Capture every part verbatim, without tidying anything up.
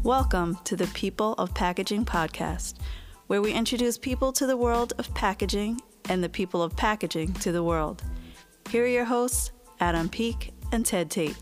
Welcome to the People of Packaging podcast, where we introduce people to the world of packaging and the people of packaging to the world. Here are your hosts, Adam Peak and Ted Tate.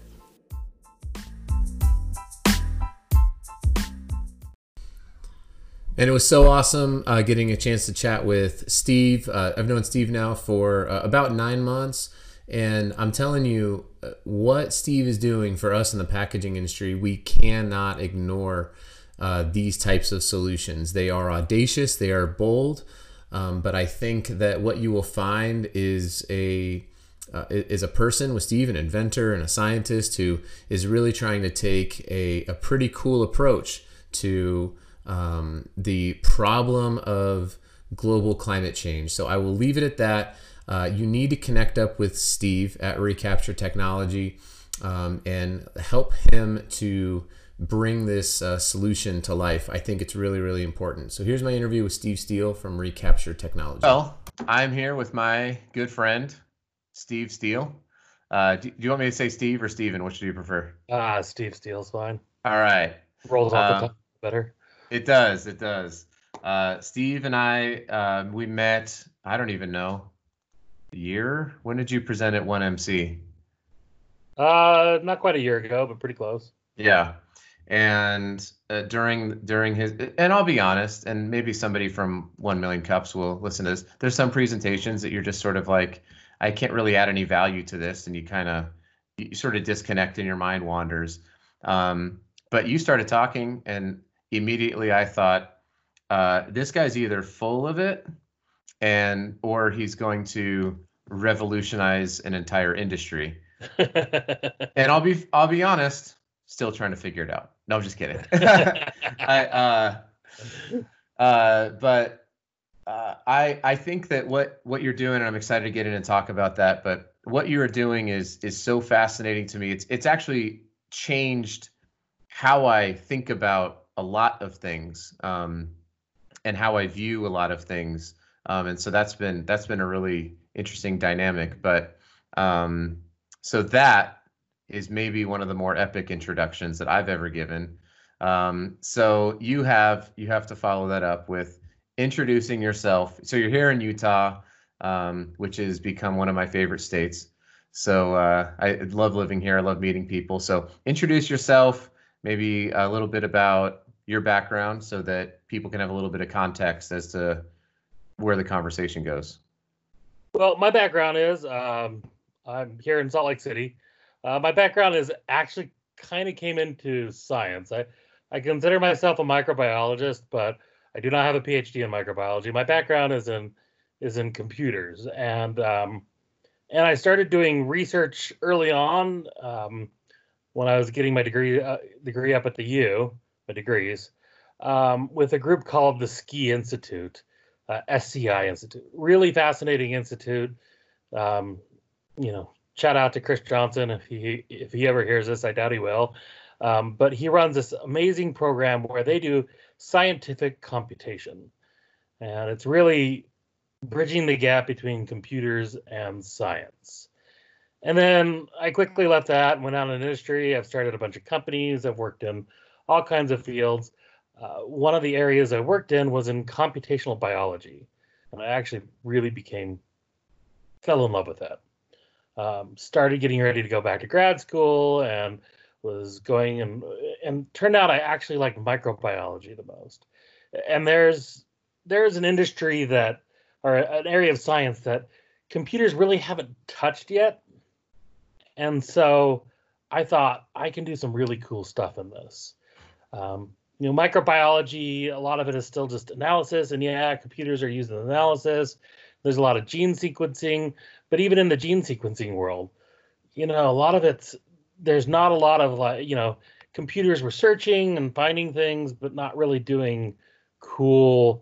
And it was so awesome uh, getting a chance to chat with Steve. Uh, I've known Steve now for uh, about nine months. And I'm telling you, uh, what Steve is doing for us in the packaging industry, we cannot ignore uh, these types of solutions. They are audacious, they are bold, um, but I think that what you will find is a uh, is a person with Steve, an inventor and a scientist who is really trying to take a, a pretty cool approach to um, the problem of global climate change. So I will leave it at that. Uh, you need to connect up with Steve at Recapture Technology um, and help him to bring this uh, solution to life. I think it's really, really important. So here's my interview with Steve Steele from Recapture Technology. Well, I'm here with my good friend, Steve Steele. Uh, do, do you want me to say Steve or Steven? Which do you prefer? Ah, Steve Steele's fine. All right. Rolls off Um, the tongue better. It does. It does. Uh, Steve and I, uh, we met, I don't even know, a year? When did you present at one M C? Uh, not quite a year ago, but pretty close. Yeah. And uh, during during his, and I'll be honest, and maybe somebody from one million Cups will listen to this. There's some presentations that you're just sort of like, I can't really add any value to this, and you kind of, you sort of disconnect and your mind wanders. Um, but you started talking, and immediately I thought, uh, this guy's either full of it, and or he's going to revolutionize an entire industry. And I'll be I'll be honest, still trying to figure it out. No, I'm just kidding. I uh, uh, but uh, I I think that what what you're doing, and I'm excited to get in and talk about that. But what you are doing is is so fascinating to me. It's it's actually changed how I think about a lot of things, um, and how I view a lot of things. Um, and so that's been that's been a really interesting dynamic. But um, so that is maybe one of the more epic introductions that I've ever given. Um, so you have you have to follow that up with introducing yourself. So you're here in Utah, um, which has become one of my favorite states. So uh, I love living here. I love meeting people. So introduce yourself, maybe a little bit about your background, so that people can have a little bit of context as to where the conversation goes. Well, my background is um, I'm here in Salt Lake City. Uh, my background is actually kind of came into science. I, I consider myself a microbiologist, but I do not have a P H D in microbiology. My background is in is in computers, and um, and I started doing research early on um, when I was getting my degree uh, degree up at the U, my degrees, um, with a group called the Ski Institute. Uh, S C I Institute, really fascinating institute. Um, you know, shout out to Chris Johnson if he if he ever hears this. I doubt he will. Um, but he runs this amazing program where they do scientific computation, and it's really bridging the gap between computers and science. And then I quickly left that and went out in industry. I've started a bunch of companies. I've worked in all kinds of fields. Uh, one of the areas I worked in was in computational biology, and I actually really became, fell in love with that. Um, started getting ready to go back to grad school, and was going and and turned out I actually like microbiology the most. And there's there's an industry that, or an area of science that computers really haven't touched yet, and so I thought I can do some really cool stuff in this. Um, You know, microbiology, a lot of it is still just analysis, and yeah, computers are used in analysis. There's a lot of gene sequencing, but even in the gene sequencing world, you know, a lot of it's, there's not a lot of, like, you know, computers were searching and finding things, but not really doing cool,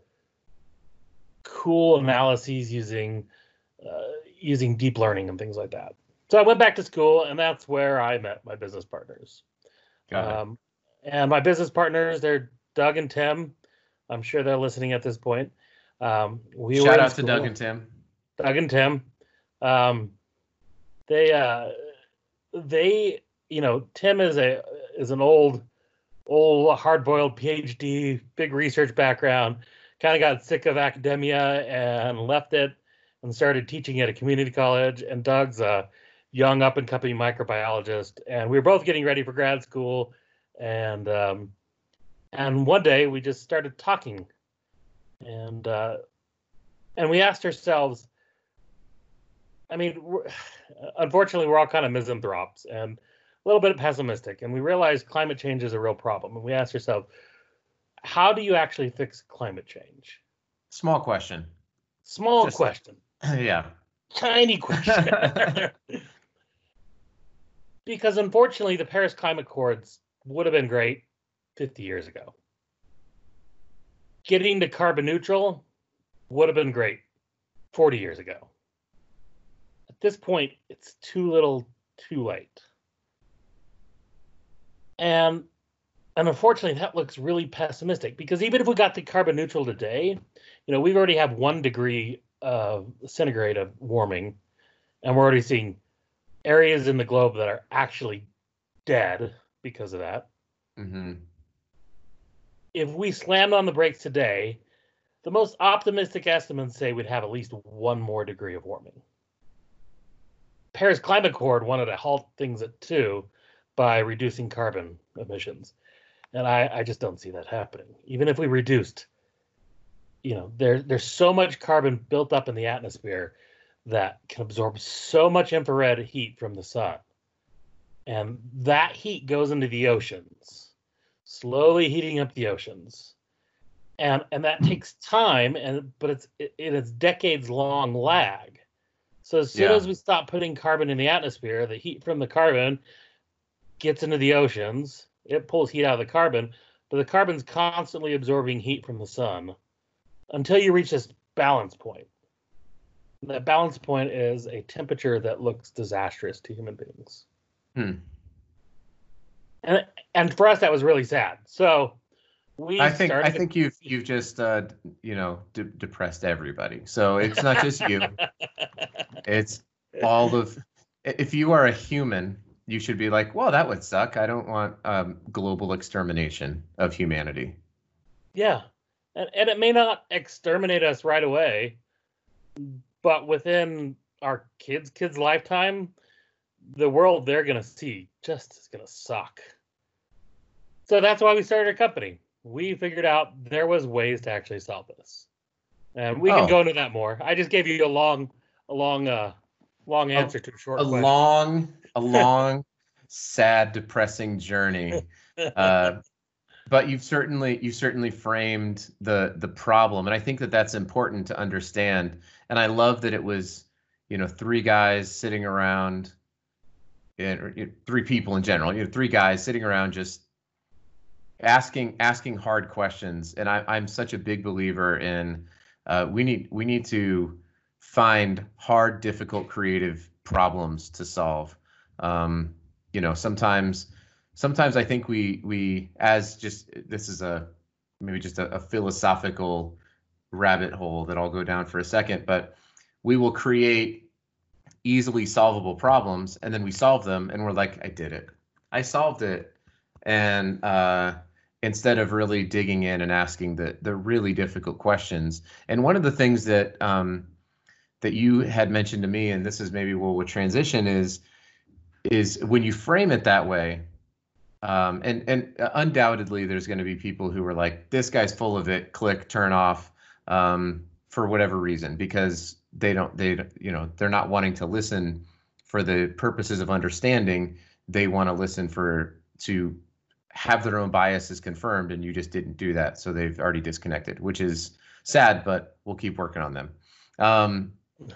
cool analyses using, uh, using deep learning and things like that. So I went back to school, and that's where I met my business partners. Got it. Um, And my business partners, they're Doug and Tim. I'm sure they're listening at this point. Um, we Shout out to Doug and Tim. Doug and Tim. Um, they, uh, they, you know, Tim is a is an old old hard-boiled PhD, big research background, kind of got sick of academia and left it and started teaching at a community college. And Doug's a young up-and-coming microbiologist, and we were both getting ready for grad school. And um, and one day we just started talking, and uh, and we asked ourselves, I mean, we're, unfortunately, we're all kind of misanthropes and a little bit pessimistic, and we realized climate change is a real problem. And we asked ourselves, how do you actually fix climate change? Small question. Small Just question. Like, yeah. Tiny question. Because unfortunately, the Paris Climate Accords would have been great fifty years ago. Getting to carbon neutral would have been great forty years ago. At this point, it's too little, too late. And, and unfortunately, that looks really pessimistic, because even if we got to carbon neutral today, you know, we've already have one degree of centigrade of warming, and we're already seeing areas in the globe that are actually dead because of that. Mm-hmm. If we slammed on the brakes today, the most optimistic estimates say we'd have at least one more degree of warming. Paris Climate Accord wanted to halt things at two by reducing carbon emissions. And I, I just don't see that happening. Even if we reduced, you know, there, there's so much carbon built up in the atmosphere that can absorb so much infrared heat from the sun. And that heat goes into the oceans, slowly heating up the oceans. And and that takes time, and but it's it, it's decades long lag. So as soon Yeah. as we stop putting carbon in the atmosphere, the heat from the carbon gets into the oceans. It pulls heat out of the carbon, but the carbon's constantly absorbing heat from the sun until you reach this balance point. And that balance point is a temperature that looks disastrous to human beings. Hmm. And and for us, that was really sad. So we I think started I think you've you've just uh, you know de- depressed everybody. So it's not just you. It's all of. If you are a human, you should be like, well, that would suck. I don't want um, global extermination of humanity. Yeah. And, and it may not exterminate us right away, but within our kids' kids' lifetime, the world they're going to see just is going to suck. So that's why we started a company. We figured out there was ways to actually solve this. And we Oh. can go into that more. I just gave you a long, a long, uh, long answer to a short A question. long, a long, sad, depressing journey. Uh, but you've certainly you've certainly framed the the problem, and I think that that's important to understand. And I love that it was, you know, three guys sitting around, and or, you know, three people in general, you know, three guys sitting around just asking asking hard questions. And I, I'm such a big believer in uh, we need we need to find hard, difficult, creative problems to solve. Um, you know, sometimes. Sometimes I think we we as just this is a maybe just a, a philosophical rabbit hole that I'll go down for a second, but we will create easily solvable problems, and then we solve them and we're like, I did it. I solved it. And uh, instead of really digging in and asking the the really difficult questions. And one of the things that um, that you had mentioned to me, and this is maybe where we'll transition, is is when you frame it that way. Um, and and undoubtedly, there's going to be people who are like, "This guy's full of it." Click, turn off, um, for whatever reason, because they don't, they you know, they're not wanting to listen for the purposes of understanding. They want to listen for to have their own biases confirmed, and you just didn't do that, so they've already disconnected, which is sad, but we'll keep working on them. Um,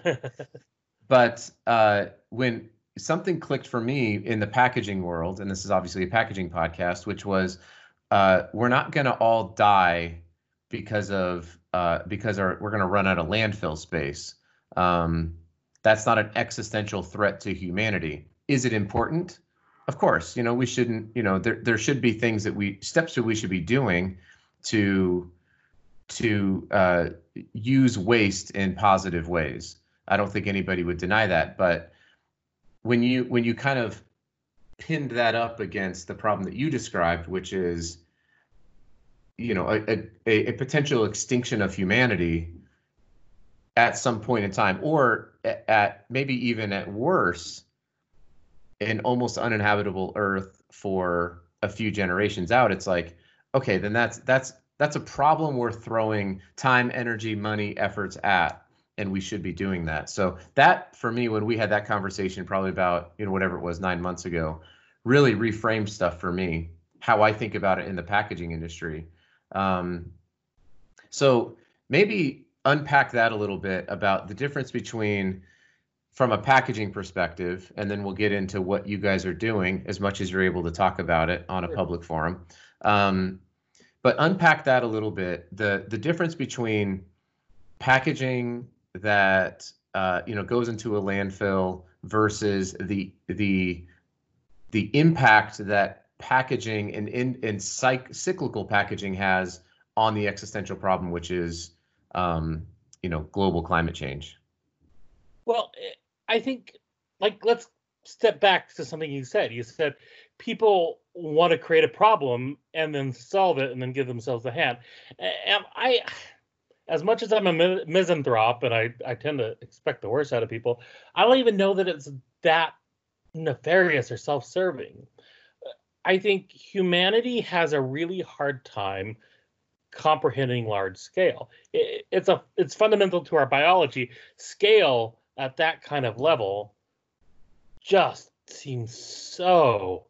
but uh, when something clicked for me in the packaging world, and this is obviously a packaging podcast, which was uh, we're not going to all die because of uh, because our, we're going to run out of landfill space. Um, that's not an existential threat to humanity. Is it important? Of course, you know, we shouldn't, you know, there there should be things that we steps that we should be doing to to uh, use waste in positive ways. I don't think anybody would deny that, but when you when you kind of pinned that up against the problem that you described, which is you know, a, a, a potential extinction of humanity at some point in time, or at maybe even at worse, an almost uninhabitable Earth for a few generations out. It's like, okay, then that's that's that's a problem worth throwing time, energy, money, efforts at, and we should be doing that. So that, for me, when we had that conversation, probably about, you know, whatever it was, nine months ago, really reframed stuff for me, how I think about it in the packaging industry. Um, so maybe unpack that a little bit about the difference between, from a packaging perspective, and then we'll get into what you guys are doing as much as you're able to talk about it on a public forum. Um, but unpack that a little bit, the the difference between packaging that uh, you know, goes into a landfill versus the the the impact that packaging and in and cyc- cyclical packaging has on the existential problem, which is um, you know, global climate change. Well, I think, like, let's step back to something you said. You said people want to create a problem and then solve it and then give themselves a hand. And I, as much as I'm a misanthrope and I, I tend to expect the worst out of people, I don't even know that it's that nefarious or self-serving. I think humanity has a really hard time comprehending large scale. It, it's a it's fundamental to our biology. Scale at that kind of level just seems so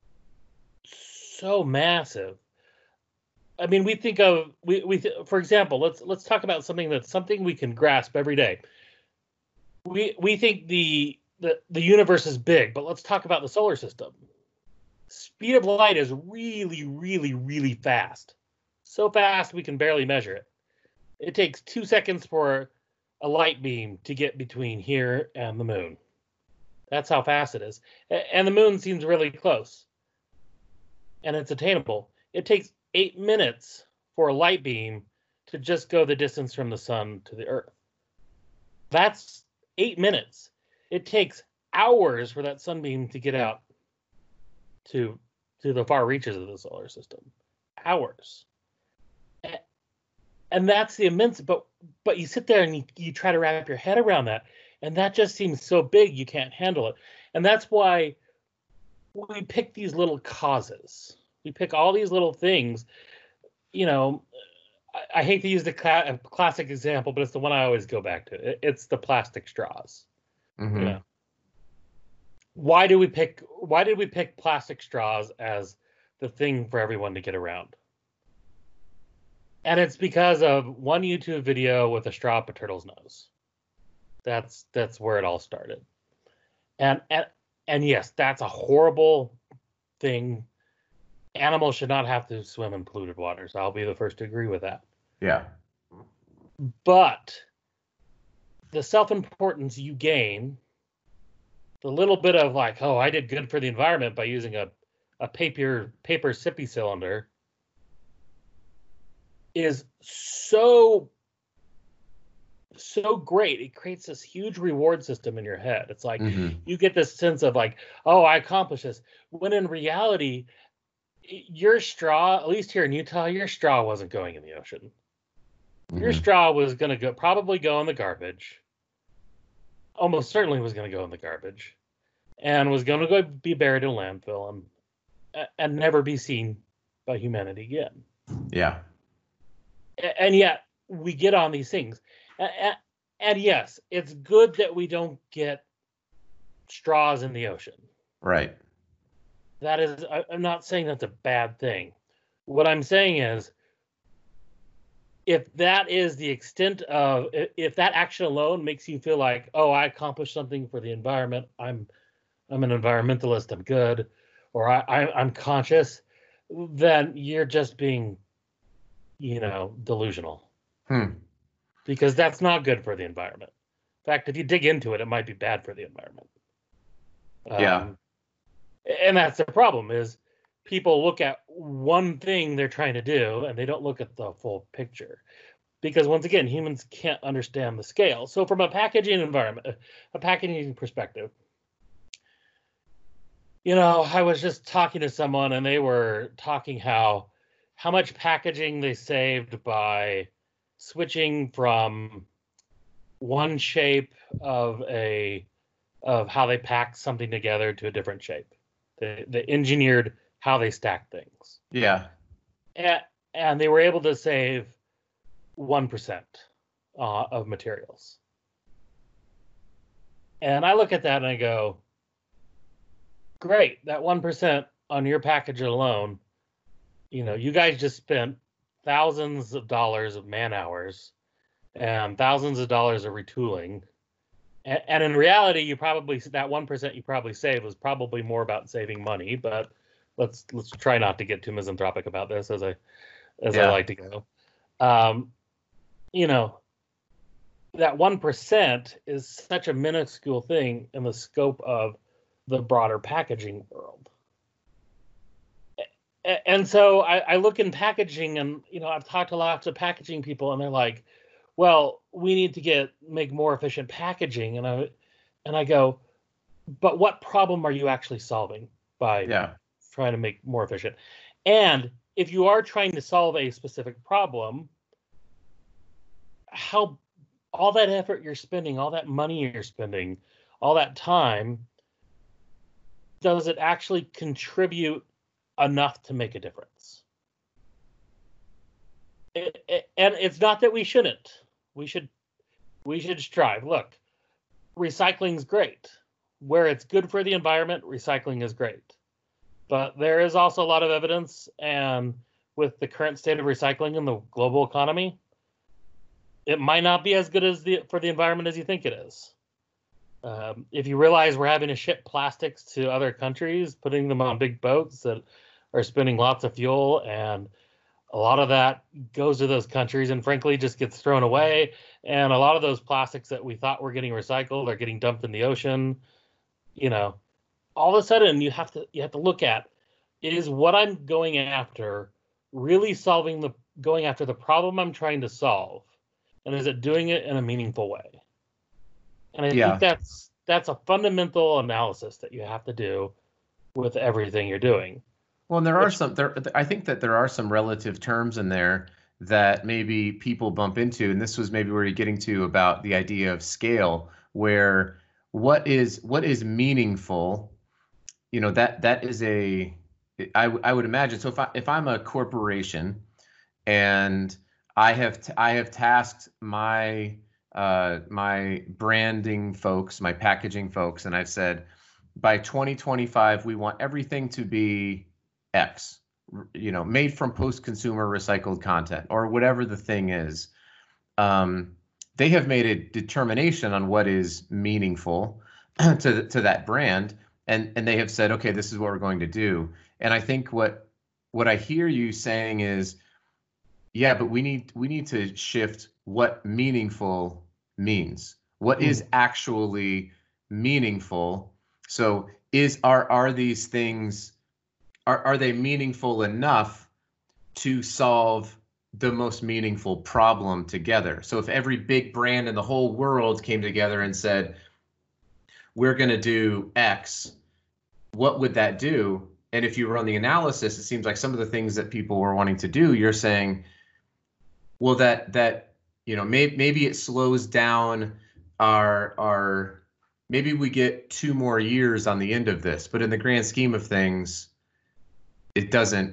so massive. I mean, we think of we we th- for example, let's let's talk about something that's something we can grasp every day. We we think the the the universe is big, but let's talk about the solar system. Speed of light is really really really fast. So fast we can barely measure it. It takes two seconds for a light beam to get between here and the moon. That's how fast it is. And the moon seems really close. And it's attainable. It takes eight minutes for a light beam to just go the distance from the sun to the Earth. That's eight minutes. It takes hours for that sunbeam to get out to, to the far reaches of the solar system. Hours. And that's the immense, but but you sit there and you, you try to wrap your head around that, and that just seems so big you can't handle it. And that's why we pick these little causes. We pick all these little things. You know, I, I hate to use the cl- classic example, but it's the one I always go back to. It, it's the plastic straws. Mm-hmm. You know, why do we pick? Why did we pick plastic straws as the thing for everyone to get around? And it's because of one YouTube video with a straw up a turtle's nose. That's that's where it all started. And and and yes, that's a horrible thing. Animals should not have to swim in polluted waters. I'll be the first to agree with that. Yeah. But the self-importance you gain, the little bit of like, oh, I did good for the environment by using a, a paper paper sippy cylinder, is so so great. It creates this huge reward system in your head. It's like mm-hmm. you get this sense of like, oh, I accomplished this. When in reality, your straw, at least here in Utah, your straw wasn't going in the ocean. Mm-hmm. Your straw was going to go probably go in the garbage. Almost certainly was going to go in the garbage, and was going to go be buried in a landfill and and never be seen by humanity again. Yeah. And yet we get on these things. And, and yes, it's good that we don't get straws in the ocean. Right. That is, I'm not saying that's a bad thing. What I'm saying is, if that is the extent of, if that action alone makes you feel like, oh, I accomplished something for the environment, I'm, I'm an environmentalist, I'm good, or I, I I'm conscious, then you're just being, you know, delusional. Hmm. Because that's not good for the environment. In fact, if you dig into it, it might be bad for the environment. Um, yeah. And that's the problem, is people look at one thing they're trying to do and they don't look at the full picture. Because once again, humans can't understand the scale. So from a packaging environment, a packaging perspective, you know, I was just talking to someone and they were talking how how much packaging they saved by switching from one shape of a of how they packed something together to a different shape. They, they engineered how they stack things. Yeah. And, and they were able to save one percent uh, of materials. And I look at that and I go, great, that one percent on your package alone, you know, you guys just spent thousands of dollars of man hours and thousands of dollars of retooling. And, and in reality, you probably, that one percent you probably saved was probably more about saving money, but let's let's try not to get too misanthropic about this as I as Yeah. I like to go. Um, you know, that one percent is such a minuscule thing in the scope of the broader packaging world. And so I, I look in packaging, and you know, I've talked to lots of packaging people, and they're like, well, we need to get make more efficient packaging. And I and I go, but what problem are you actually solving by Yeah. trying to make more efficient? And if you are trying to solve a specific problem, how all that effort you're spending, all that money you're spending, all that time, does it actually contribute enough to make a difference? It, it, and it's not that we shouldn't. We should we should strive. Look, recycling's great. Where it's good for the environment, recycling is great. But there is also a lot of evidence, and with the current state of recycling in the global economy, it might not be as good as the for the environment as you think it is. Um, if you realize we're having to ship plastics to other countries, putting them on big boats that are spending lots of fuel, and a lot of that goes to those countries and frankly just gets thrown away. And a lot of those plastics that we thought were getting recycled are getting dumped in the ocean. You know, all of a sudden you have to you have to look at, is what I'm going after really solving the going after the problem I'm trying to solve, and is it doing it in a meaningful way? And I Yeah. think that's that's a fundamental analysis that you have to do with everything you're doing. Well, and there are Which- some there I think that there are some relative terms in there that maybe people bump into, and this was maybe where you're getting to about the idea of scale, where what is what is meaningful, you know, that that is a I, I would imagine. So if I if I'm a corporation and I have t- I have tasked my uh, my branding folks, my packaging folks, and I've said by twenty twenty-five we want everything to be X, you know, made from post-consumer recycled content or whatever the thing is. Um, they have made a determination on what is meaningful to to that brand, and and they have said, okay, this is what we're going to do. And I think what what I hear you saying is, yeah, but we need we need to shift what meaningful means. What is actually meaningful? So is are are these things are are they meaningful enough to solve the most meaningful problem together? So if every big brand in the whole world came together and said, we're going to do X, what would that do? And if you run the analysis, it seems like some of the things that people were wanting to do, you're saying, well, that that you know, maybe maybe it slows down our our maybe we get two more years on the end of this, but in the grand scheme of things, it doesn't.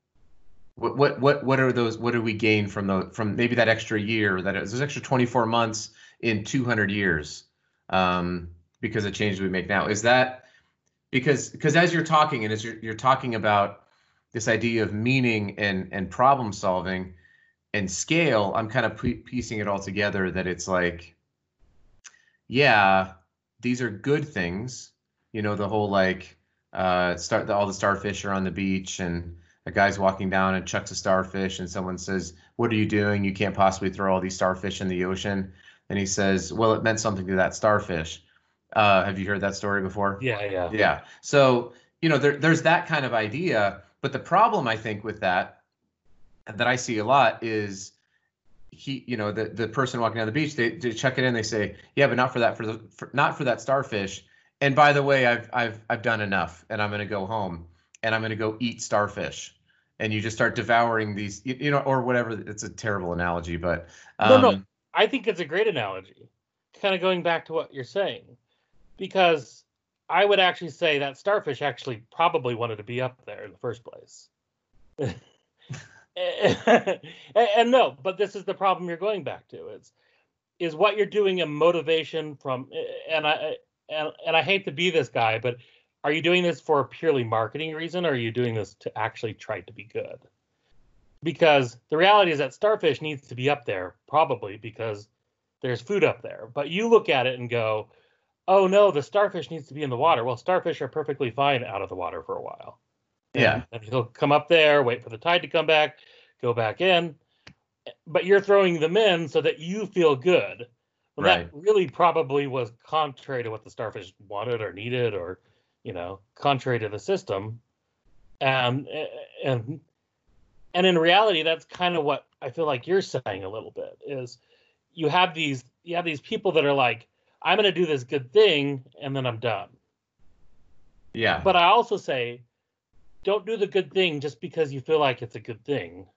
What what what what are those? What do we gain from the from maybe that extra year? That is, those extra twenty-four months in two hundred years, um, because of changes we make now. Is that because because as you're talking and as you're you're talking about this idea of meaning and and problem solving and scale, I'm kind of piecing it all together that it's like, yeah, these are good things. You know, the whole like uh, start the, all the starfish are on the beach and a guy's walking down and chucks a starfish and someone says, what are you doing? You can't possibly throw all these starfish in the ocean. And he says, well, it meant something to that starfish. Uh, have you heard that story before? Yeah, yeah. Yeah. So, you know, there, there's that kind of idea. But the problem, I think, with that, that I see a lot is he, you know, the, the person walking down the beach, they, they check it in, they say, yeah, but not for that, for the, for, not for that starfish. And by the way, I've, I've, I've done enough and I'm going to go home and I'm going to go eat starfish. and you just start devouring these, you, you know, or whatever. It's a terrible analogy, but um, no, no, I think it's a great analogy. Kind of going back to what you're saying, because I would actually say that starfish actually probably wanted to be up there in the first place. and, and no, but this is the problem you're going back to. It's is what you're doing a motivation from, and I and and I hate to be this guy, but are you doing this for a purely marketing reason, or are you doing this to actually try to be good? Because the reality is that starfish needs to be up there, probably because there's food up there. But you look at it and go, oh no, the starfish needs to be in the water. Well, starfish are perfectly fine out of the water for a while. And, yeah. and he'll come up there, wait for the tide to come back, go back in. But you're throwing them in so that you feel good. Well, Right. that really probably was contrary to what the starfish wanted or needed, or, you know, contrary to the system. And and and in reality, that's kind of what I feel like you're saying a little bit, is you have these you have these people that are like, I'm going to do this good thing, and then I'm done. Yeah. But I also say, don't do the good thing just because you feel like it's a good thing.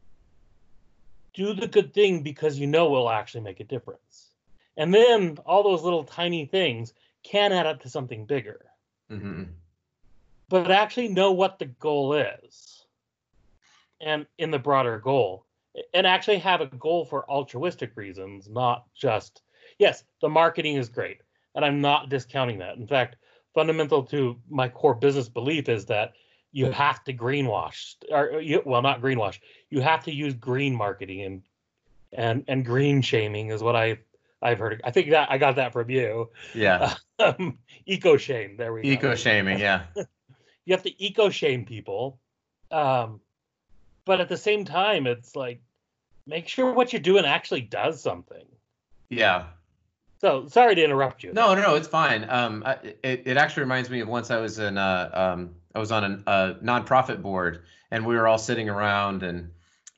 Do the good thing because you know it will actually make a difference. And then all those little tiny things can add up to something bigger. Mm-hmm. But actually know what the goal is. And in the broader goal. And actually have a goal for altruistic reasons, not just, yes, the marketing is great. And I'm not discounting that. In fact, fundamental to my core business belief is that you have to greenwash, or you, well, not greenwash. You have to use green marketing, and and and green shaming is what I I've heard. I think that I got that from you. Yeah. Um, eco shame. There we go. Eco shaming. Yeah. You have to eco shame people, um, but at the same time, it's like, make sure what you're doing actually does something. Yeah. So sorry to interrupt you. No, no, no, it's fine. Um, I, it it actually reminds me of once I was in uh um I was on a, a nonprofit board, and we were all sitting around, and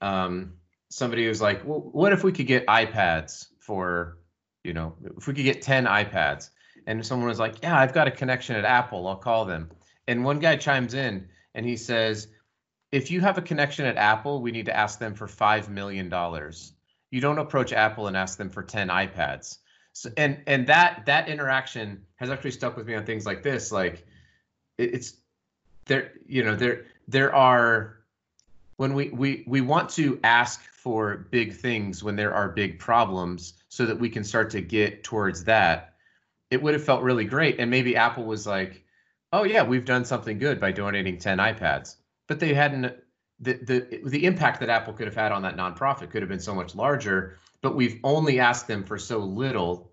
um somebody was like, well, what if we could get iPads for, you know, if we could get ten iPads? And someone was like, yeah, I've got a connection at Apple, I'll call them. And one guy chimes in and he says, if you have a connection at Apple, we need to ask them for five million dollars. You don't approach Apple and ask them for ten iPads. So, and and that that interaction has actually stuck with me on things like this. Like it, it's there, you know, there there are when we we we want to ask for big things when there are big problems, so that we can start to get towards that. It would have felt really great, and maybe Apple was like, oh yeah, we've done something good by donating ten iPads, but they hadn't. The the the impact that Apple could have had on that nonprofit could have been so much larger. But we've only asked them for so little,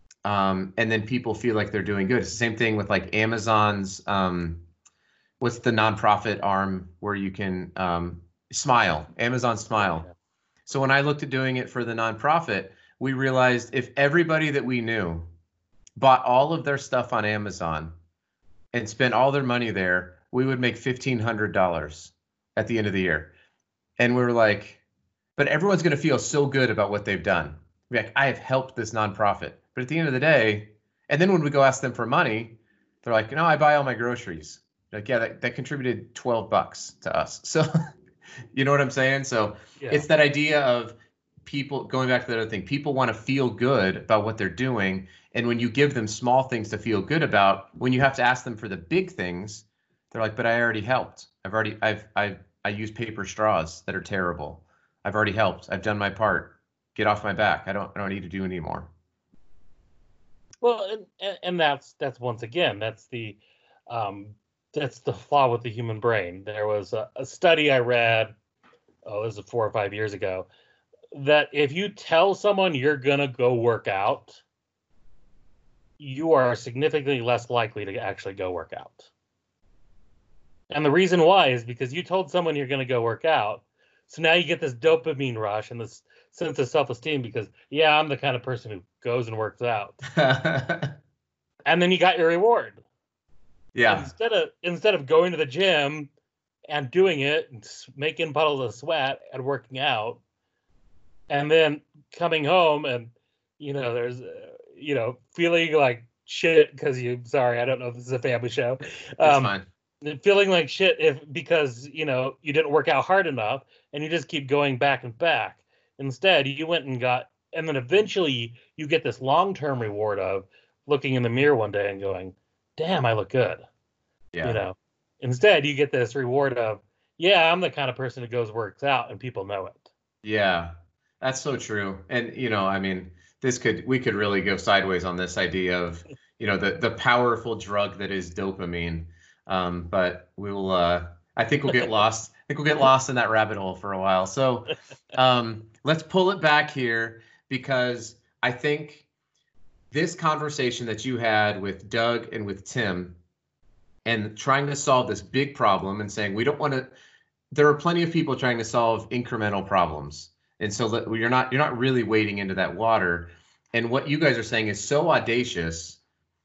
um, and then people feel like they're doing good. It's the same thing with like Amazon's, um, what's the nonprofit arm where you can um, Smile, Amazon Smile. Yeah. So when I looked at doing it for the nonprofit, we realized if everybody that we knew bought all of their stuff on Amazon and spent all their money there, we would make fifteen hundred dollars at the end of the year. And we were like, but everyone's going to feel so good about what they've done. Like, I have helped this nonprofit. But at the end of the day, and then when we go ask them for money, they're like, you know, I buy all my groceries. Like, yeah, that, that contributed twelve bucks to us. So, you know what I'm saying? So Yeah. it's that idea of people, going back to the other thing, people want to feel good about what they're doing. And when you give them small things to feel good about, when you have to ask them for the big things, they're like, but I already helped. I've already, I've, I've, I use paper straws that are terrible. I've already helped. I've done my part. Get off my back. I don't, I don't need to do anymore. Well, and, and that's that's once again that's the um, that's the flaw with the human brain. There was a, a study I read, oh, this was four or five years ago, that if you tell someone you're gonna go work out, you are significantly less likely to actually go work out. And the reason why is because you told someone you're gonna go work out, so now you get this dopamine rush and this sense of self-esteem because, yeah, I'm the kind of person who goes and works out. And then you got your reward. Yeah. Instead of instead of going to the gym and doing it and making puddles of sweat and working out, and then coming home and, you know, there's, uh, you know, feeling like shit because you, sorry, I don't know if this is a family show. It's Um, fine. feeling like shit if because you know you didn't work out hard enough and you just keep going back and back. Instead, you went and got, and then eventually you get this long-term reward of looking in the mirror one day and going, damn, I look good. Yeah. You know, instead you get this reward of, yeah, I'm the kind of person who goes works out and people know it. Yeah, that's so true. And, you know, I mean, this could, we could really go sideways on this idea of, you know, the, the powerful drug that is dopamine. Um, but we'll, uh, I think we'll get lost. I think we'll get lost in that rabbit hole for a while. So um, let's pull it back here, because I think this conversation that you had with Doug and with Tim and trying to solve this big problem and saying, we don't want to, there are plenty of people trying to solve incremental problems. And so that you're not, you're not really wading into that water. And what you guys are saying is so audacious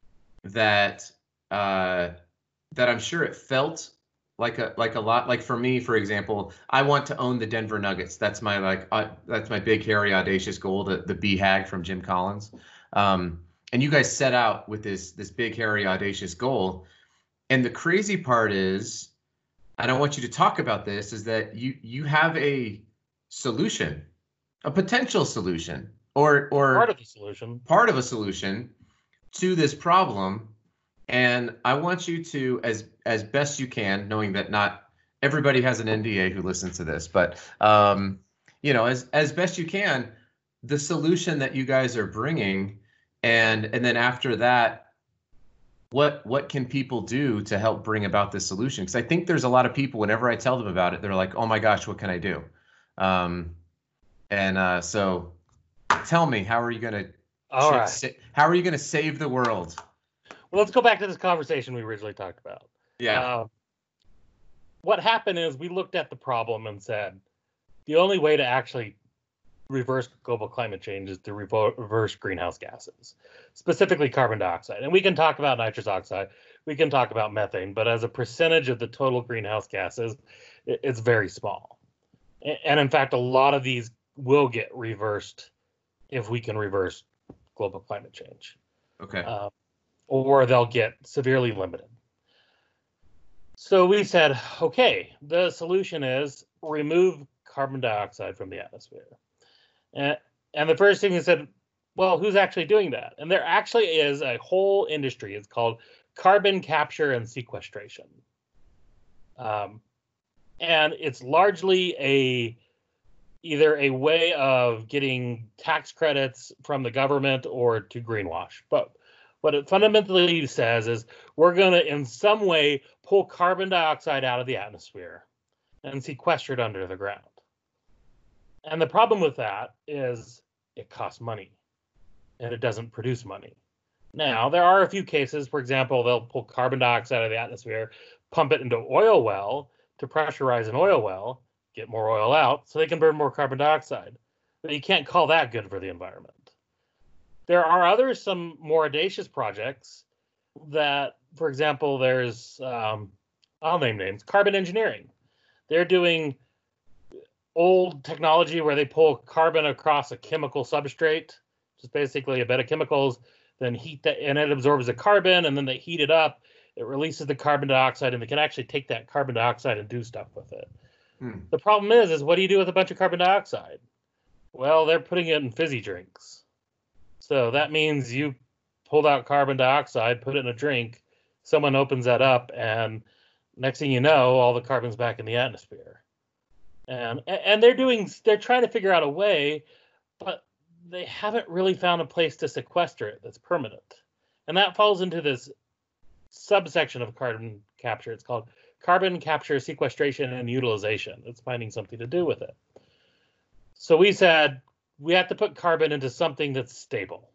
that, uh, that I'm sure it felt like a, like a lot, like for me, for example, I want to own the Denver Nuggets. That's my, like, uh, that's my big, hairy, audacious goal, the, the B HAG from Jim Collins. Um, and you guys set out with this, this big, hairy, audacious goal. And the crazy part is, and I want you to talk about this, is that you, you have a solution, a potential solution, or, or part of the solution, part of a solution to this problem. And I want you to, as as best you can, knowing that not everybody has an N D A who listens to this, but um, you know, as as best you can, the solution that you guys are bringing, and and then after that, what what can people do to help bring about this solution? Because I think there's a lot of people, whenever I tell them about it, they're like, "Oh my gosh, what can I do?" Um, and uh, so, tell me, how are you gonna? All right. Sa- how are you gonna save the world? Well, let's go back to this conversation we originally talked about. Yeah. Uh, what happened is we looked at the problem and said, the only way to actually reverse global climate change is to revo- reverse greenhouse gases, specifically carbon dioxide. And we can talk about nitrous oxide, we can talk about methane, but as a percentage of the total greenhouse gases, it, it's very small. And, and in fact, a lot of these will get reversed if we can reverse global climate change. Okay. Uh, or they'll get severely limited. So we said, okay, the solution is remove carbon dioxide from the atmosphere. And, and the first thing we said, well, who's actually doing that? And there actually is a whole industry. It's called carbon capture and sequestration. Um, and it's largely a either a way of getting tax credits from the government or to greenwash. But what it fundamentally says is we're going to, in some way, pull carbon dioxide out of the atmosphere and sequester it under the ground. And the problem with that is it costs money and it doesn't produce money. Now, there are a few cases, for example, they'll pull carbon dioxide out of the atmosphere, pump it into an oil well to pressurize an oil well, get more oil out so they can burn more carbon dioxide. But you can't call that good for the environment. There are other, some more audacious projects that, for example, there's, um, I'll name names, carbon engineering. They're doing old technology where they pull carbon across a chemical substrate, just basically a bed of chemicals, then heat that, and it absorbs the carbon, and then they heat it up, it releases the carbon dioxide, and they can actually take that carbon dioxide and do stuff with it. Hmm. The problem is, is what do you do with a bunch of carbon dioxide? Well, they're putting it in fizzy drinks. So that means you pulled out carbon dioxide, put it in a drink, someone opens that up, and next thing you know, all the carbon's back in the atmosphere. And and they're doing, they're trying to figure out a way, but they haven't really found a place to sequester it that's permanent. And that falls into this subsection of carbon capture. It's called carbon capture, sequestration, and utilization. It's finding something to do with it. So we said, we have to put carbon into something that's stable.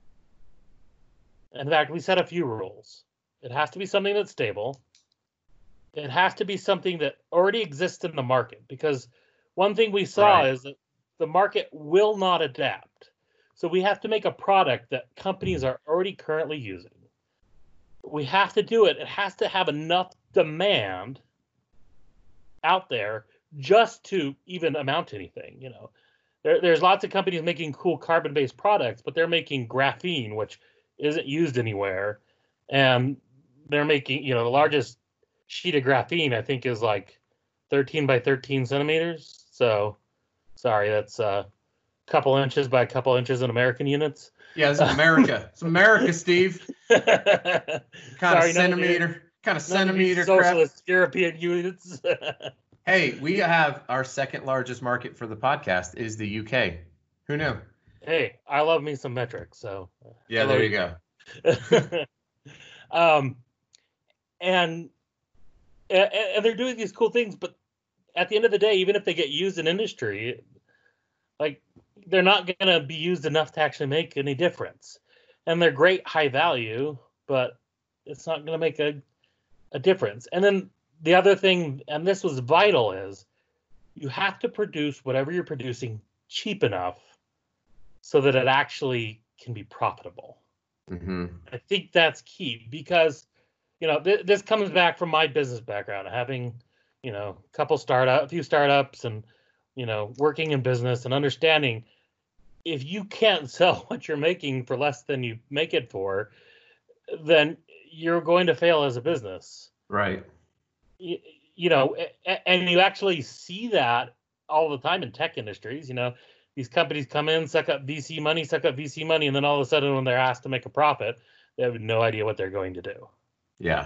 In fact, we set a few rules. It has to be something that's stable. It has to be something that already exists in the market, because one thing we saw right. is that the market will not adapt. So we have to make a product that companies are already currently using. We have to do it. It has to have enough demand out there just to even amount to anything, you know. There, there's lots of companies making cool carbon-based products, but they're making graphene, which isn't used anywhere. And they're making, you know, the largest sheet of graphene, I think, is like thirteen by thirteen centimeters. So, sorry, that's a couple inches by a couple inches in American units. Yeah, it's America. It's America, Steve. Kind Sorry, of centimeter, kind of centimeter crap. Socialist European units. Hey, we have our second largest market for the podcast is the U K. Who knew? Hey, I love me some metrics. So yeah, there you go. um, and and they're doing these cool things, but at the end of the day, even if they get used in industry, like they're not going to be used enough to actually make any difference. And they're great high value, but it's not going to make a a difference. And then the other thing, and this was vital, is you have to produce whatever you're producing cheap enough so that it actually can be profitable. Mm-hmm. I think that's key because, you know, th- this comes back from my business background, having, you know, a couple startup, a few startups, and, you know, working in business and understanding if you can't sell what you're making for less than you make it for, then you're going to fail as a business. Right. You, you know, and you actually see that all the time in tech industries. You know, these companies come in, suck up V C money, suck up V C money, and then all of a sudden when they're asked to make a profit, they have no idea what they're going to do. Yeah.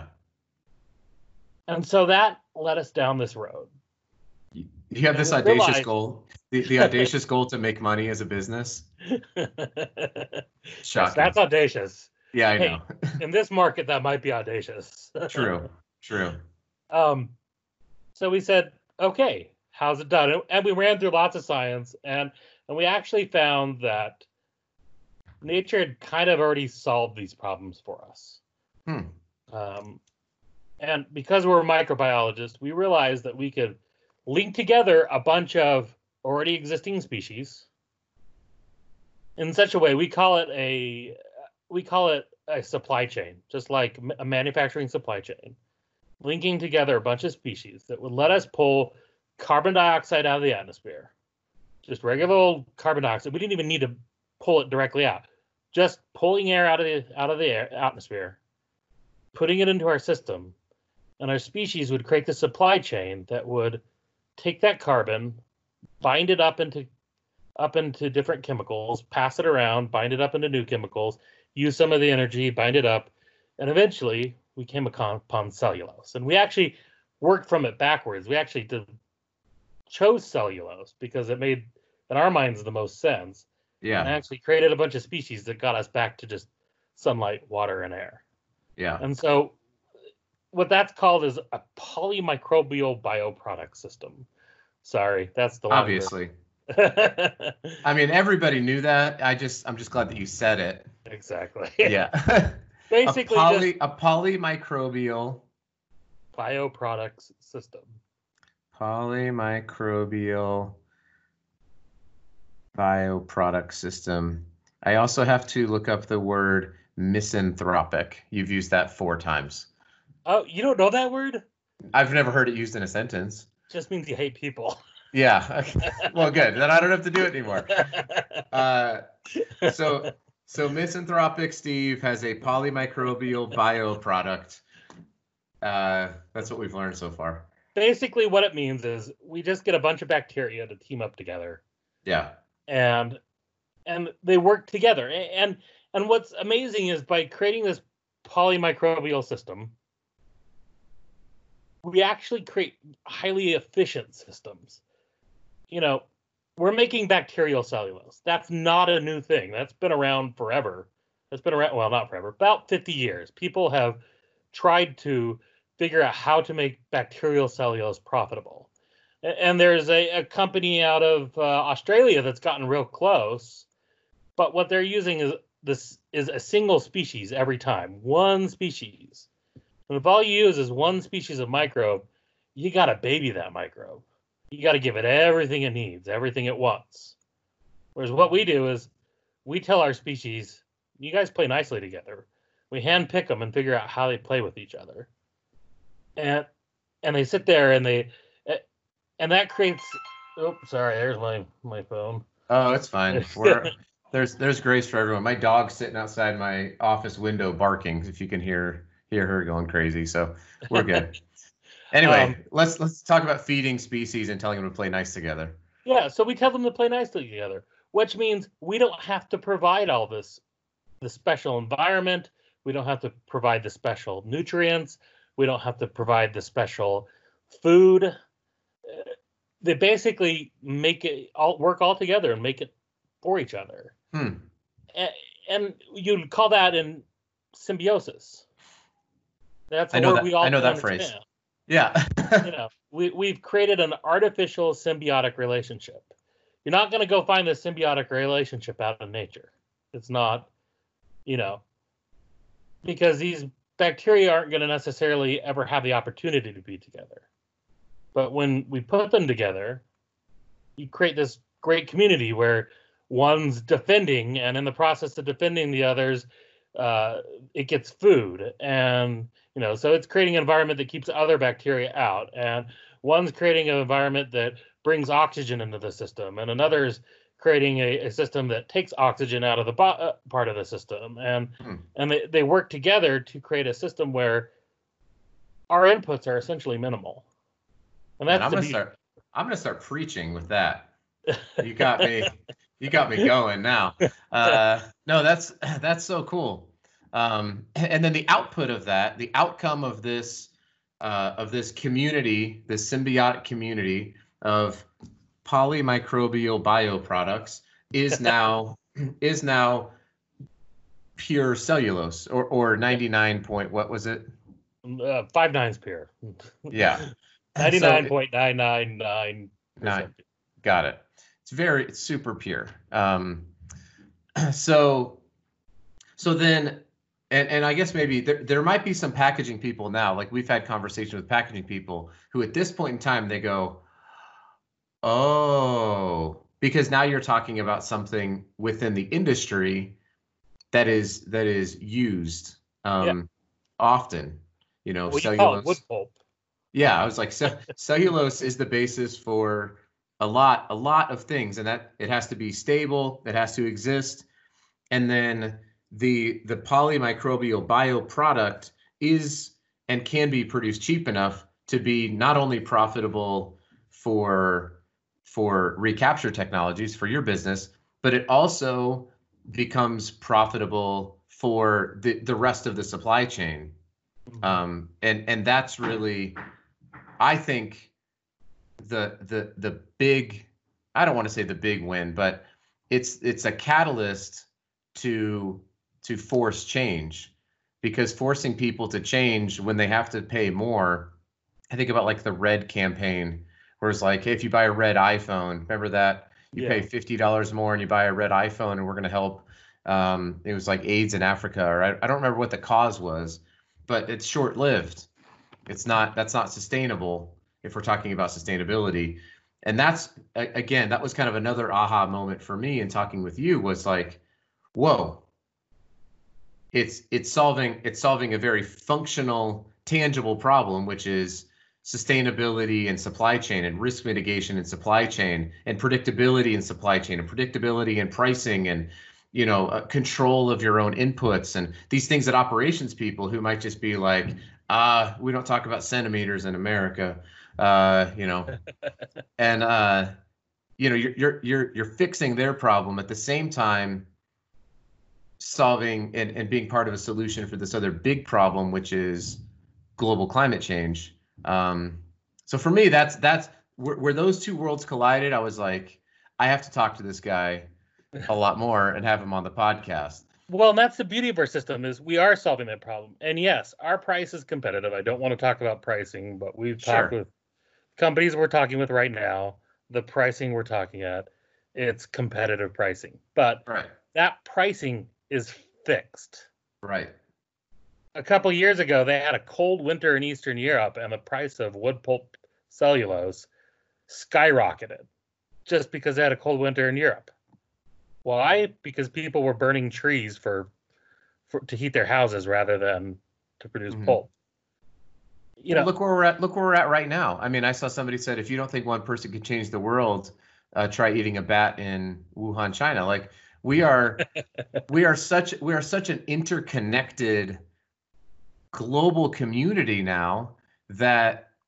And so that led us down this road. You have this audacious realized... goal, the, the audacious goal to make money as a business. Shocking. That's audacious. Yeah, I hey, know. In this market, that might be audacious. True, true. Um, so we said, okay, how's it done? And we ran through lots of science, and and we actually found that nature had kind of already solved these problems for us. Hmm. Um, and because we're microbiologists, we realized that we could link together a bunch of already existing species in such a way, we call it a we call it a supply chain, just like a manufacturing supply chain, linking together a bunch of species that would let us pull carbon dioxide out of the atmosphere, just regular old carbon dioxide. We didn't even need to pull it directly out, just pulling air out of the out of the air, atmosphere, putting it into our system, and our species would create the supply chain that would take that carbon, bind it up into up into different chemicals, pass it around, bind it up into new chemicals, use some of the energy, bind it up, and eventually we came upon cellulose. And we actually worked from it backwards. We actually did, chose cellulose because it made, in our minds, the most sense. Yeah. And actually created a bunch of species that got us back to just sunlight, water, and air. Yeah. And so what that's called is a polymicrobial bioproduct system. Sorry, that's the obviously. I mean, everybody knew that. I just, I'm just glad that you said it. Exactly. Yeah. Basically, a, poly, just a polymicrobial bioproducts system. Polymicrobial bioproduct system. I also have to look up the word misanthropic. You've used that four times. Oh, you don't know that word? I've never heard it used in a sentence. Just means you hate people. Yeah. Well, good. Then I don't have to do it anymore. Uh, so, so misanthropic Steve has a polymicrobial bioproduct. Uh, that's what we've learned so far. Basically, what it means is we just get a bunch of bacteria to team up together. Yeah. And and they work together. And and what's amazing is by creating this polymicrobial system, we actually create highly efficient systems. You know, we're making bacterial cellulose. That's not a new thing. That's been around forever. That's been around, well, not forever, about fifty years. People have tried to figure out how to make bacterial cellulose profitable. And there's a, a company out of uh, Australia that's gotten real close. But what they're using is this is a single species every time, one species. And if all you use is one species of microbe, you got to baby that microbe. You got to give it everything it needs, everything it wants. Whereas what we do is we tell our species, you guys play nicely together. We hand pick them and figure out how they play with each other. And and they sit there and they, and that creates, oh, sorry, there's my, my phone. Oh, it's fine. We're, there's there's grace for everyone. My dog's sitting outside my office window barking, if you can hear hear her going crazy. So we're good. Anyway, Um, let's let's talk about feeding species and telling them to play nice together. Yeah, so we tell them to play nicely together, which means we don't have to provide all this, the special environment. We don't have to provide the special nutrients. We don't have to provide the special food. Uh, They basically make it all work all together and make it for each other. Hmm. And, and you'd call that in symbiosis. That's I know where that. we all I know that understand. phrase. Yeah. You know, we, we've created an artificial symbiotic relationship. You're not going to go find this symbiotic relationship out in nature. It's not, you know, because these bacteria aren't going to necessarily ever have the opportunity to be together. But when we put them together, you create this great community where one's defending, and in the process of defending the others, uh, it gets food. And, you know, so it's creating an environment that keeps other bacteria out. And one's creating an environment that brings oxygen into the system, and another's creating a, a system that takes oxygen out of the bo- uh, part of the system. And Hmm. and they, they work together to create a system where our inputs are essentially minimal. And Man, that's I'm the gonna beauty. start. I'm gonna start preaching with that. You got me. You got me going now. Uh, no, that's that's so cool. Um, and then the output of that, the outcome of this uh, of this community, this symbiotic community of polymicrobial bioproducts, is now is now pure cellulose, or or ninety-nine point, what was it? Uh, five nines pure. Yeah. ninety-nine So- point nine nine nine Nine. percent. Got it. It's very, it's super pure. Um, so, so then, and, and I guess maybe there, there might be some packaging people now, like we've had conversation with packaging people who at this point in time, they go, oh, because now you're talking about something within the industry that is, that is used um, often, you know, Well, you call it cellulose. wood pulp. Yeah, I was like, ce- cellulose is the basis for a lot, a lot of things, and that it has to be stable, it has to exist, and then the the polymicrobial bioproduct is and can be produced cheap enough to be not only profitable for for recapture technologies for your business, but it also becomes profitable for the the rest of the supply chain, um, and and that's really, I think, the the the big, I don't want to say the big win, but it's it's a catalyst to to force change, because forcing people to change when they have to pay more. I think about like the Red campaign, where it's like, hey, if you buy a Red iPhone, remember that you Yeah. pay fifty dollars more and you buy a Red iPhone, and we're going to help. Um, it was like AIDS in Africa, or I, I don't remember what the cause was, but it's short lived. It's not, that's not sustainable if we're talking about sustainability. And that's, again, that was kind of another aha moment for me in talking with you, was like, whoa, it's it's solving it's solving a very functional, tangible problem, which is sustainability and supply chain, and risk mitigation and supply chain, and predictability in supply chain, and predictability in pricing, and, you know, uh, control of your own inputs, and these things that operations people who might just be like, ah, we don't talk about centimeters in America, uh, you know, and uh, you know, you're you're you're you're fixing their problem at the same time solving and, and being part of a solution for this other big problem, which is global climate change. Um, so for me, that's that's where, where those two worlds collided. I was like, I have to talk to this guy a lot more and have him on the podcast. Well, and that's the beauty of our system, is we are solving that problem. And yes, our price is competitive. I don't want to talk about pricing, but we've talked Sure. with companies we're talking with right now. The pricing we're talking at, it's competitive pricing. But Right. that pricing is fixed. Right. A couple years ago, they had a cold winter in Eastern Europe, and the price of wood pulp cellulose skyrocketed just because they had a cold winter in Europe. Why? Because people were burning trees for, for to heat their houses rather than to produce Mhm. pulp. You know, Well, look where we're at. Look where we're at right now. I mean, I saw somebody said, if you don't think one person could change the world, uh, try eating a bat in Wuhan, China. Like, we are, we are such we are such an interconnected global community now that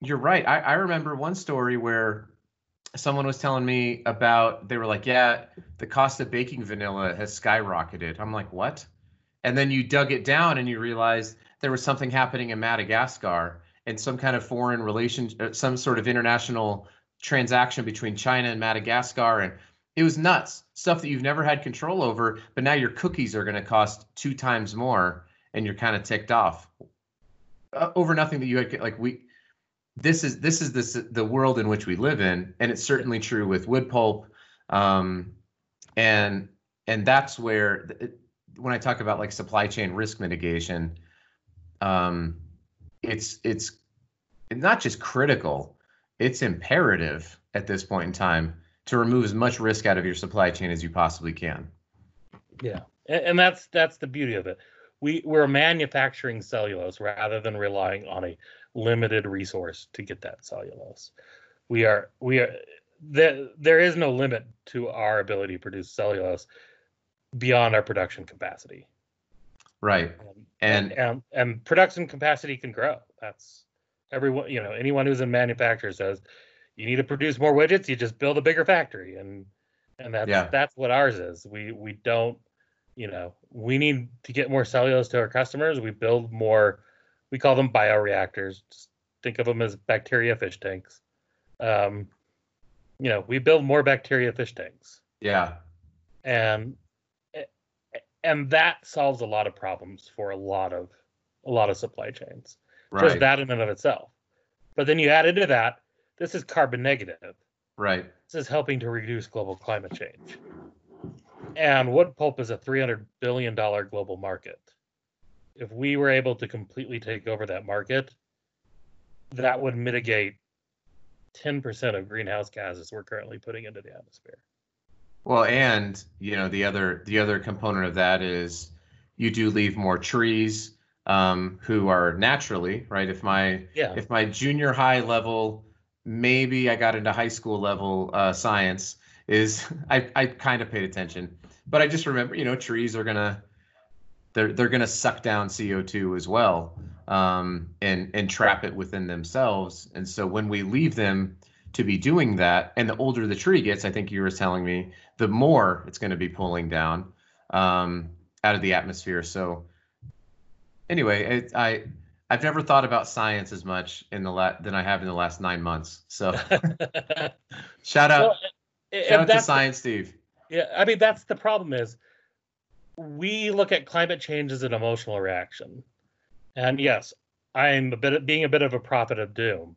you're right. I, I remember one story where someone was telling me about, they were like, yeah, the cost of baking vanilla has skyrocketed. I'm like, what? And then you dug it down and you realized there was something happening in Madagascar and some kind of foreign relation, some sort of international transaction between China and Madagascar. And it was nuts, stuff that you've never had control over, but now your cookies are going to cost two times more and you're kind of ticked off uh, over nothing that you had. Like we, this is, this is this, the world in which we live in. And it's certainly true with wood pulp. Um, and, and that's where, it, when I talk about like supply chain risk mitigation, um, it's it's not just critical, it's imperative at this point in time to remove as much risk out of your supply chain as you possibly can. Yeah, and, and that's that's the beauty of it. We we're manufacturing cellulose rather than relying on a limited resource to get that cellulose. We are we are there. There is no limit to our ability to produce cellulose beyond our production capacity. Right. Um, and, and and and production capacity can grow. That's everyone, you know, anyone who's in manufacture says you need to produce more widgets, you just build a bigger factory. And and that's yeah. that's what ours is. We we don't, you know, we need to get more cellulose to our customers. We build more, we call them bioreactors. Just think of them as bacteria fish tanks. Um, you know, we build more bacteria fish tanks. Yeah. And and that solves a lot of problems for a lot of a lot of supply chains. Right. Just that in and of itself. But then you add into that, this is carbon negative. Right. This is helping to reduce global climate change. And wood pulp is a three hundred billion dollars global market. If we were able to completely take over that market, that would mitigate ten percent of greenhouse gases we're currently putting into the atmosphere. Well, and you know, the other the other component of that is you do leave more trees um, who are naturally, right? If my yeah. if my junior high level, maybe I got into high school level uh, science is I, I kind of paid attention, but I just remember, you know, trees are gonna they're they're gonna suck down C O two as well um, and and trap it within themselves. And so when we leave them to be doing that, and the older the tree gets, I think you were telling me, the more it's going to be pulling down um, out of the atmosphere. So anyway, it, I I've never thought about science as much in the la- than I have in the last nine months. So shout out, well, shout out to Science Steve. Yeah, I mean that's the problem is we look at climate change as an emotional reaction, and yes, I'm a bit of, being a bit of a prophet of doom.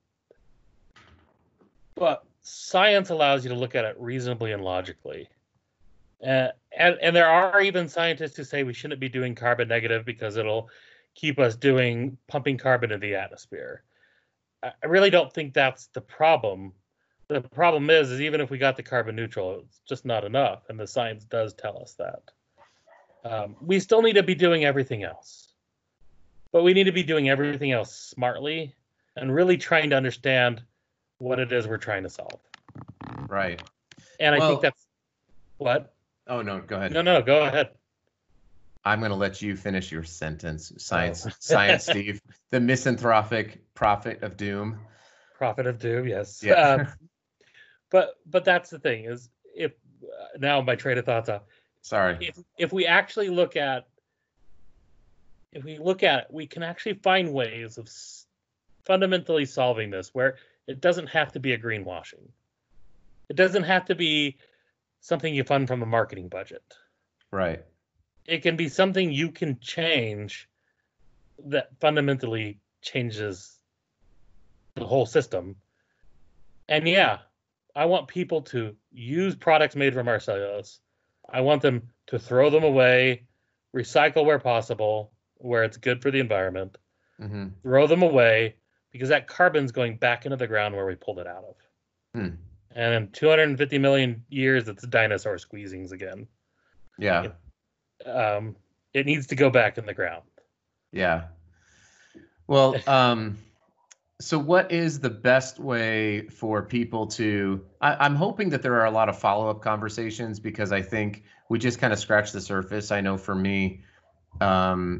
But science allows you to look at it reasonably and logically. Uh, and, and there are even scientists who say we shouldn't be doing carbon negative because it'll keep us doing pumping carbon into the atmosphere. I really don't think that's the problem. The problem is, is even if we got the carbon neutral, it's just not enough. And the science does tell us that. Um, we still need to be doing everything else. But we need to be doing everything else smartly and really trying to understand what it is we're trying to solve. Right. And well, I think that's what? Oh, no, go ahead. No, no, go ahead. I'm going to let you finish your sentence. Science, oh. Science Steve, the misanthropic prophet of doom. Prophet of doom, yes. Yeah. Um, but but that's the thing is if uh, now my train of thoughts off. Sorry. If if we actually look at if we look at it, we can actually find ways of s- fundamentally solving this where it doesn't have to be a greenwashing. It doesn't have to be something you fund from a marketing budget. Right. It can be something you can change that fundamentally changes the whole system. And yeah, I want people to use products made from our cellulose. I want them to throw them away, recycle where possible, where it's good for the environment, mm-hmm. throw them away, because that carbon's going back into the ground where we pulled it out of. Hmm. And in two hundred fifty million years, it's dinosaur squeezings again. Yeah. It, um, it needs to go back in the ground. Yeah. Well, um, so what is the best way for people to, I, I'm hoping that there are a lot of follow-up conversations because I think we just kind of scratched the surface. I know for me, um,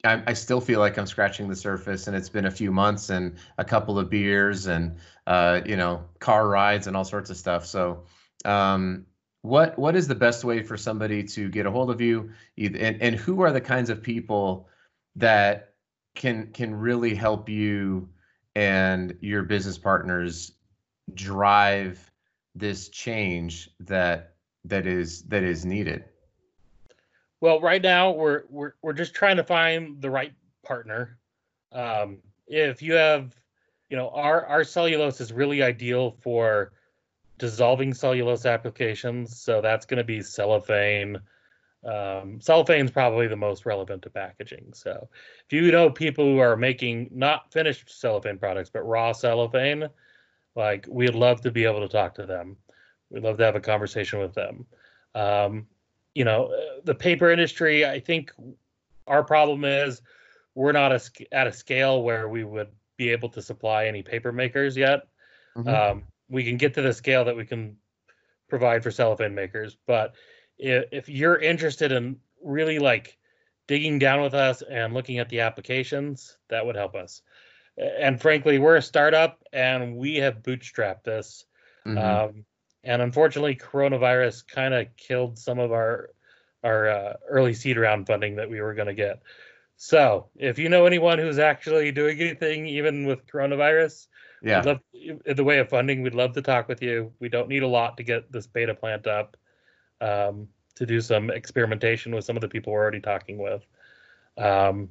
I, I still feel like I'm scratching the surface, and it's been a few months and a couple of beers and uh, you know, car rides and all sorts of stuff. So, um, what what is the best way for somebody to get a hold of you? And, and who are the kinds of people that can can really help you and your business partners drive this change that that is that is needed? Well, right now we're we're we're just trying to find the right partner. Um, if you have, you know, our our cellulose is really ideal for dissolving cellulose applications. So that's going to be cellophane. Um, cellophane is probably the most relevant to packaging. So if you know people who are making not finished cellophane products but raw cellophane, like we'd love to be able to talk to them. We'd love to have a conversation with them. Um, you know, the paper industry, I think our problem is we're not a, at a scale where we would be able to supply any paper makers yet. Mm-hmm. Um, we can get to the scale that we can provide for cellophane makers. But if, if you're interested in really like digging down with us and looking at the applications, that would help us. And frankly, we're a startup and we have bootstrapped this. Mm-hmm. Um, And unfortunately, coronavirus kind of killed some of our our uh, early seed round funding that we were going to get. So if you know anyone who's actually doing anything, even with coronavirus, yeah, we'd love, in the way of funding, we'd love to talk with you. We don't need a lot to get this beta plant up, um, to do some experimentation with some of the people we're already talking with. Um,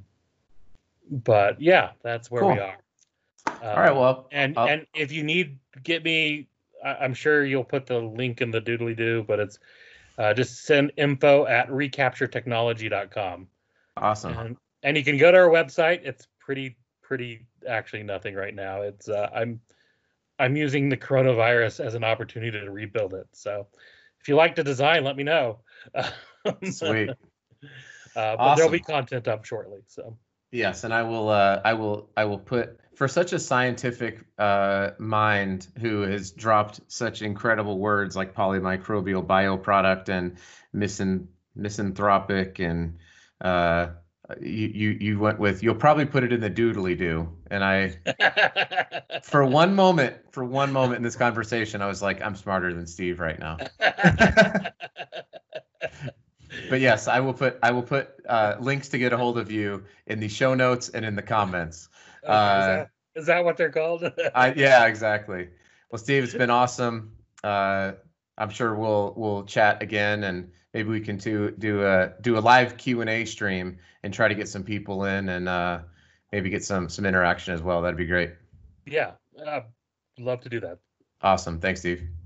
but yeah, that's where cool. we are. Um, All right. Well, and I'll... and if you need, get me. I'm sure you'll put the link in the doodly doo, but it's uh, just send info at recapture technology dot com. Awesome. And, and you can go to our website. It's pretty, pretty actually nothing right now. It's uh, I'm I'm using the coronavirus as an opportunity to rebuild it. So if you like the design, let me know. Sweet. uh, but awesome. There'll be content up shortly. So yes, and I will uh, I will I will put, for such a scientific uh, mind who has dropped such incredible words like polymicrobial bioproduct and misan misanthropic, and uh, you, you you went with, you'll probably put it in the doodly doo. And I, for one moment, for one moment in this conversation, I was like, I'm smarter than Steve right now. But yes, I will put I will put uh, links to get a hold of you in the show notes and in the comments. Uh, is, that, is that what they're called? I, yeah, exactly. Well, Steve, it's been awesome. Uh, I'm sure we'll we'll chat again, and maybe we can do do a do a live Q and A stream and try to get some people in, and uh, maybe get some some interaction as well. That'd be great. Yeah, uh, love to do that. Awesome. Thanks, Steve.